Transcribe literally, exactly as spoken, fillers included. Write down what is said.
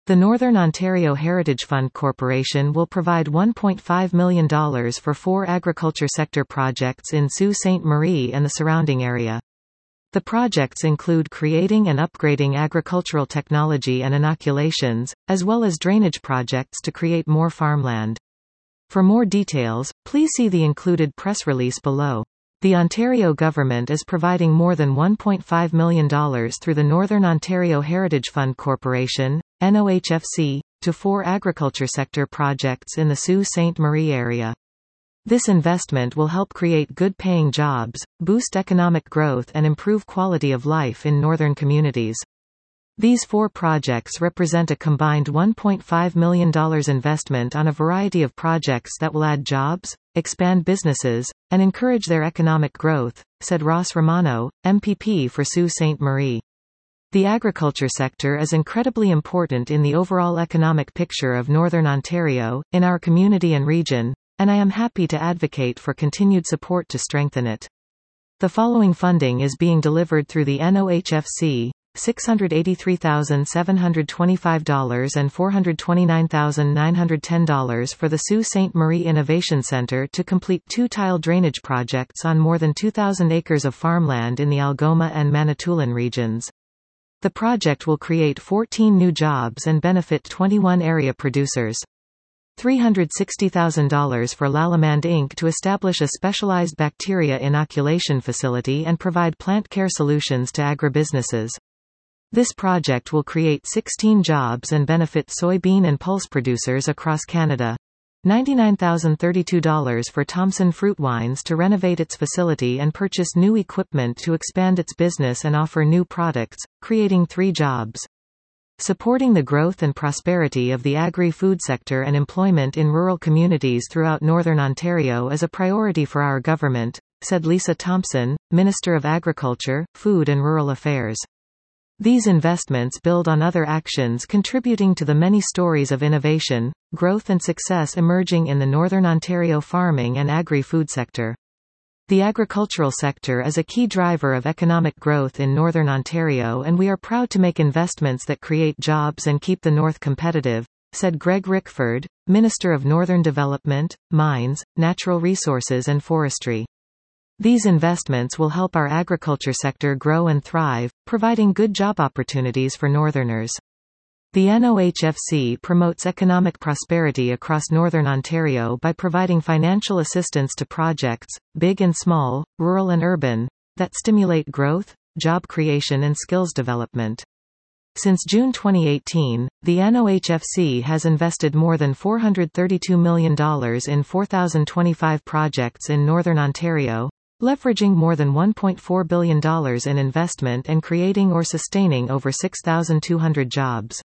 The Northern Ontario Heritage Fund Corporation will provide one point five million dollars for four agriculture sector projects in Sault Ste. Marie and the surrounding area. The projects include creating and upgrading agricultural technology and inoculations, as well as drainage projects to create more farmland. For more details, please see the included press release below. The Ontario government is providing more than one point five million dollars through the Northern Ontario Heritage Fund Corporation, N O H F C, to four agriculture sector projects in the Sault Ste. Marie area. This investment will help create good-paying jobs, boost economic growth and improve quality of life in northern communities. These four projects represent a combined one point five million dollars investment on a variety of projects that will add jobs, expand businesses, and encourage their economic growth, said Ross Romano, M P P for Sault Ste. Marie. The agriculture sector is incredibly important in the overall economic picture of Northern Ontario, in our community and region, and I am happy to advocate for continued support to strengthen it. The following funding is being delivered through the N O H F C, six hundred eighty-three thousand seven hundred twenty-five dollars and four hundred twenty-nine thousand nine hundred ten dollars for the Sault Ste. Marie Innovation Centre to complete two tile drainage projects on more than two thousand acres of farmland in the Algoma and Manitoulin regions. The project will create fourteen new jobs and benefit twenty-one area producers. three hundred sixty thousand dollars for Lalamand Incorporated to establish a specialized bacteria inoculation facility and provide plant care solutions to agribusinesses. This project will create sixteen jobs and benefit soybean and pulse producers across Canada. ninety-nine thousand thirty-two dollars for Thompson Fruit Wines to renovate its facility and purchase new equipment to expand its business and offer new products, creating three jobs. Supporting the growth and prosperity of the agri-food sector and employment in rural communities throughout Northern Ontario is a priority for our government, said Lisa Thompson, Minister of Agriculture, Food and Rural Affairs. These investments build on other actions contributing to the many stories of innovation, growth and success emerging in the Northern Ontario farming and agri-food sector. The agricultural sector is a key driver of economic growth in Northern Ontario, and we are proud to make investments that create jobs and keep the North competitive, said Greg Rickford, Minister of Northern Development, Mines, Natural Resources and Forestry. These investments will help our agriculture sector grow and thrive, providing good job opportunities for Northerners. The N O H F C promotes economic prosperity across Northern Ontario by providing financial assistance to projects, big and small, rural and urban, that stimulate growth, job creation and skills development. Since June twenty eighteen, the N O H F C has invested more than four hundred thirty-two million dollars in four thousand twenty-five projects in Northern Ontario, leveraging more than one point four billion dollars in investment and creating or sustaining over six thousand two hundred jobs.